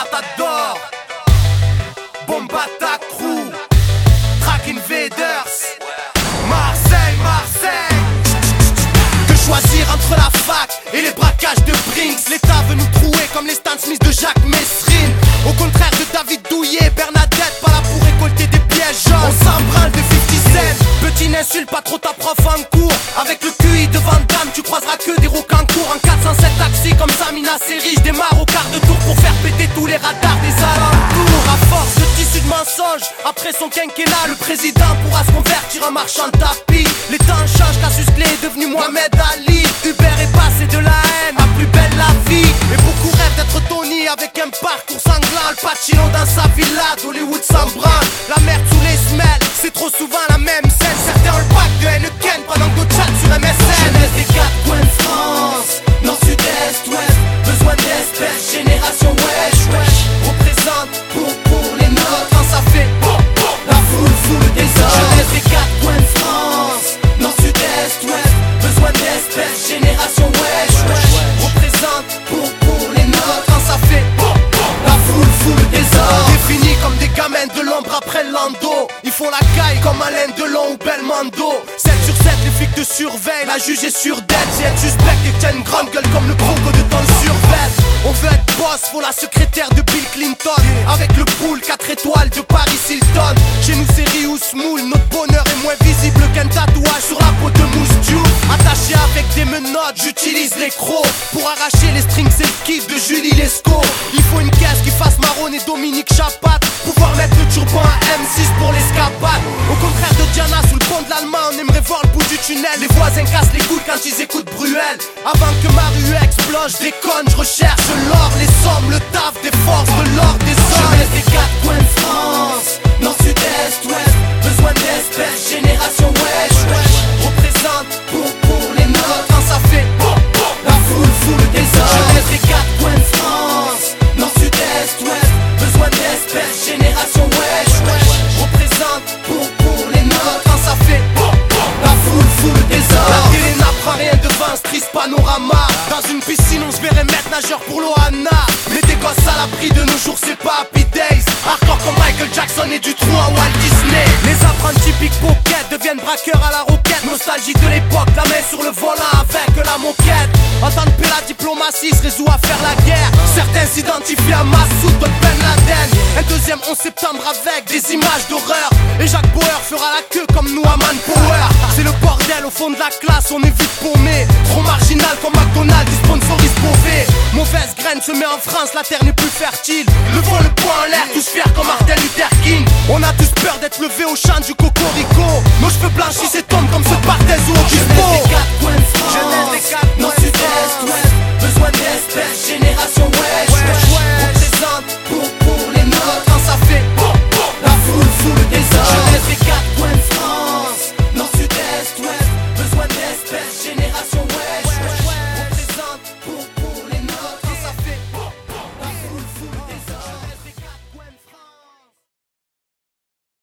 Matador, Bombata Crew, Track Invaders, Marseille, Marseille. Que choisir entre la fac et les braquages de Brinks? L'État veut nous trouer comme les Stan Smith de Jacques Messrine. Au contraire de David Douillet, Bernadette, pas là pour récolter des pièges jaunes. On s'embrunle de 50 Cent. Petit n'insulte pas trop ta prof en cours. Avec le QI de Van Damme, tu croiseras que des rocancours. En 407 taxi comme Samina Seri, je démarre au quart de tour pour faire péter tous les radars des alentours. À force de tissus de mensonges, après son quinquennat, le président pourra se convertir en marchand de tapis. Les temps changent, Cassius Clay est devenu Mohamed Ali. Hubert est passé de la haine à plus belle la vie. Et beaucoup rêvent d'être Tony avec un parcours sanglant. Al Pacino dans sa villa d'Hollywood s'embranle. La merde sous les semelles, c'est trop souvent la même scène. Certains ont le pack de Heineken pendant que d'autres chattent sur MSN. Jeunesse des quatre coins de France, nord, sud, est, ouest. Besoin d'espèces, génération wesh, wesh. Représente pour les nôtres quand ça fait la foule des hommes. Jeunesse des quatre coins de France, nord, sud, est, ouest. Besoin d'espèces, génération wesh, wesh. Représente pour les nôtres quand ça fait la foule des hommes. Définis comme des gamins de l'ombre après le lando. Ils font la caille comme Alain Delon ou Belmondo. 7 sur 7, les flics te surveillent. La juge est sur dette. Si elle suspecte et que t'as une grande gueule comme le croco de ton survêt. On veut être boss, faut la secrétaire de Bill Clinton. Avec le pool 4 étoiles de Paris Hilton. Chez nous c'est Rious Moule. Notre bonheur est moins visible qu'un tatouage sur la peau de Mousse Diouf. Attaché avec des menottes, j'utilise les crocs pour arracher les strings et le kiff de Julie Lescaut. Il faut une caisse qui fasse Marron et Dominique Chapat. Pouvoir mettre le turban à M6 pour l'escapade. Au contraire de Diana sous le pont de l'Allemagne, on aimerait voir le bout du tunnel. Les voisins cassent les couilles quand ils écoutent Bruel. Avant que ma rue explose, je déconne, je recherche l'or, les sommes, le taf des forces, de l'or des hommes. Jeunesse des quatre coins de France, nord, sud, est, ouest. Besoin d'espèces, génération wesh, wesh. Représente pour les nôtres quand ça fait la foule des hommes. Jeunesse des quatre coins de France, nord, sud, est, ouest. Besoin d'espèces, génération wesh, wesh. Représente pour les nôtres quand ça fait la foule des hommes. La télé n'apprend rien devant ce triste panorama. Dans une piscine on se verrait mettre nageur pour l'Ohana. Mais des gosses à l'abri de nos jours c'est pas Happy Days. Hardcore comme Michael Jackson et du trou à Walt Disney. Les apprentis pickpocket deviennent braqueurs à la roquette. Nostalgie de l'époque, la main sur le volant avec la moquette. En temps de paix la diplomatie se résout à faire la guerre. Certains s'identifient à Massoud, d'autres Ben Laden. Un deuxième 11 septembre avec des images d'horreur. Et Jacques Bauer fera la queue comme nous à Manpower. C'est le bordel au fond de la classe, on est vite paumé. Trop marginal comme McDonald's, ils sponsorisent Beauvais. Mauvaise graine se met en France, la terre n'est plus fertile. Levons le poing en l'air, tous fiers comme Martin Luther King. On a tous peur d'être levés au chant du cocorico. Nos cheveux blanchissent et tombent comme ceux de Barthez ou Augusto.